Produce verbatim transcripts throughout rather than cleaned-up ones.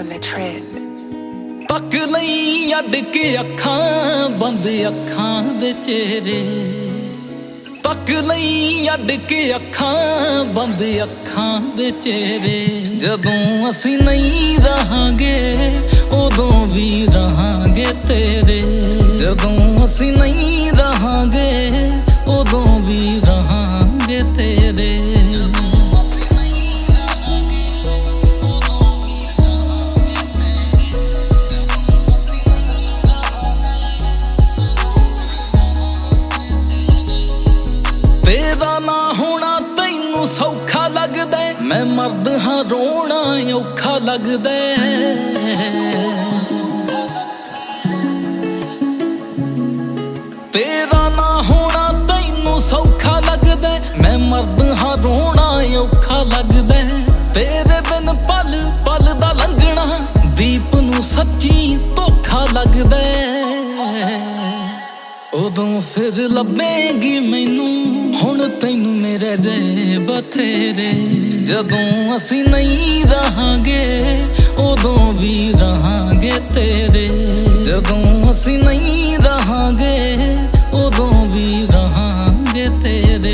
on the trend. ਤੱਕ ਲਈ ਅੱਡ ਕੇ ਅੱਖਾਂ ਬੰਦ ਅੱਖਾਂ ਦੇ ਚਿਹਰੇ, ਤੱਕ ਲਈ ਅੱਡ ਕੇ ਅੱਖਾਂ ਬੰਦ ਅੱਖਾਂ ਦੇ ਚਿਹਰੇ। ਜਦੋਂ ਅਸੀਂ ਨਹੀਂ ਰਹਾਂਗੇ ਉਦੋਂ ਵੀ ਰਹਾਂਗੇ ਤੇਰੇ, ਜਦੋਂ ਅਸੀਂ ਨਹੀਂ ਰਹਾਂਗੇ ਉਦੋਂ ਵੀ ਰਹਾਂਗੇ ਤੇਰੇ। ਤੇਰਾ ਨਾ ਹੋਣਾ ਤੈਨੂੰ ਸੌਖਾ ਲੱਗਦਾ, ਮੈਂ ਮਰਦ ਹਾਂ ਰੋਣਾ ਔਖਾ ਲੱਗਦਾ। ਤੇਰਾ ਨਾ ਹੋਣਾ ਤੈਨੂੰ ਸੌਖਾ ਲੱਗਦਾ, ਮੈਂ ਮਰਦ ਹਾਂ ਰੋਣਾ ਔਖਾ ਲੱਗਦਾ। ਤੇਰੇ ਬਿਨ ਪਲ ਪਲ ਦਾ ਲੰਘਣਾ ਦੀਪ ਨੂੰ ਸੱਚੀ ਧੋਖਾ ਲੱਗਦਾ। ਉਦੋਂ ਫਿਰ ਲੱਭੇਗੀ ਮੈਨੂੰ ਹੁਣ ਤੈਨੂੰ ਮੇਰੇ ਜੇ ਬਥੇਰੇ। ਜਦੋਂ ਅਸੀਂ ਨਹੀਂ ਰਹਾਂਗੇ ਉਦੋਂ ਵੀ ਰਹਾਂਗੇ ਤੇਰੇ, ਜਦੋਂ ਅਸੀਂ ਨਹੀਂ ਰਹਾਂਗੇ ਉਦੋਂ ਵੀ ਰਹਾਂਗੇ ਤੇਰੇ।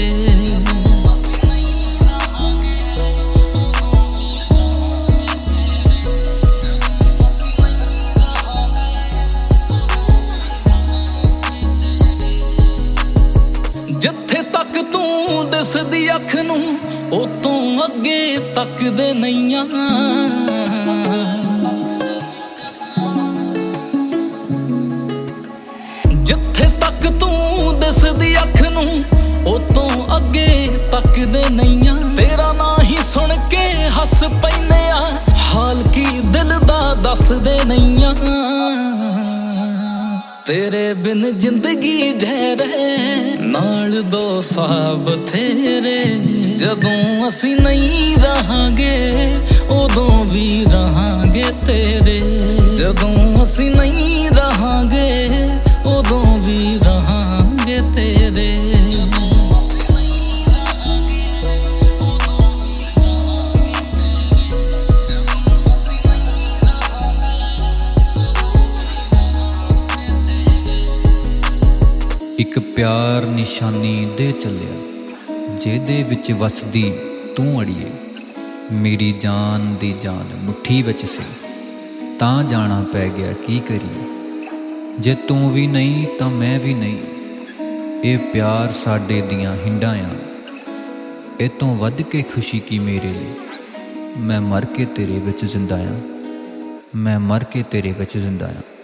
ਜਿੱਥੇ ਤੱਕ ਤੂੰ ਦਿਸਦੀ ਅੱਖ ਨੂੰ ਉਤੋਂ ਅੱਗੇ ਤੱਕਦੇ ਨਈਆਂ, ਜਿੱਥੇ ਤੱਕ ਤੂੰ ਦਿਸਦੀ ਅੱਖ ਨੂੰ ਉਤੋਂ ਅੱਗੇ ਤੱਕਦੇ ਨਈਆਂ। ਤੇਰਾ ਨਾਂ ਹੀ ਸੁਣ ਕੇ ਹੱਸ ਪੈਨੇ ਆ, ਹਾਲ ਕੀ ਦਿਲ ਦਾ ਦੱਸਦੇ ਨਈਆਂ। ਤੇਰੇ ਬਿਨ ਜ਼ਿੰਦਗੀ ਜ਼ਹਿਰ ਹੈ ਨਾਲ ਦੋ ਸਾਹ ਬਥੇਰੇ। ਜਦੋਂ ਅਸੀਂ ਨਹੀਂ ਰਹਾਂਗੇ ਉਦੋਂ ਵੀ ਰਹਾਂਗੇ ਤੇਰੇ, ਜਦੋਂ ਅਸੀਂ ਨਹੀਂ ਰਹਾਂਗੇ ਉਦੋਂ ਵੀ ਰਹਾਂਗੇ ਤੇਰੇ। ਇੱਕ ਪਿਆਰ ਨਿਸ਼ਾਨੀ ਦੇ ਚੱਲਿਆ, ਜਿਹਦੇ ਵਿੱਚ ਵਸਦੀ ਤੂੰ ਅੜੀਏ। ਮੇਰੀ ਜਾਨ ਦੀ ਜਾਨ ਮੁੱਠੀ ਵਿੱਚ ਸੀ, ਤਾਂ ਜਾਣਾ ਪੈ ਗਿਆ ਕੀ ਕਰੀਏ। ਜੇ ਤੂੰ ਵੀ ਨਹੀਂ ਤਾਂ ਮੈਂ ਵੀ ਨਹੀਂ, ਇਹ ਪਿਆਰ ਸਾਡੇ ਦੀਆਂ ਹਿੰਡਾਂ ਆ। ਇਹ ਤੋਂ ਵੱਧ ਕੇ ਖੁਸ਼ੀ ਕੀ ਮੇਰੇ ਲਈ, ਮੈਂ ਮਰ ਕੇ ਤੇਰੇ ਵਿੱਚ ਜ਼ਿੰਦਾ ਆ, ਮੈਂ ਮਰ ਕੇ ਤੇਰੇ ਵਿੱਚ ਜ਼ਿੰਦਾ ਆ।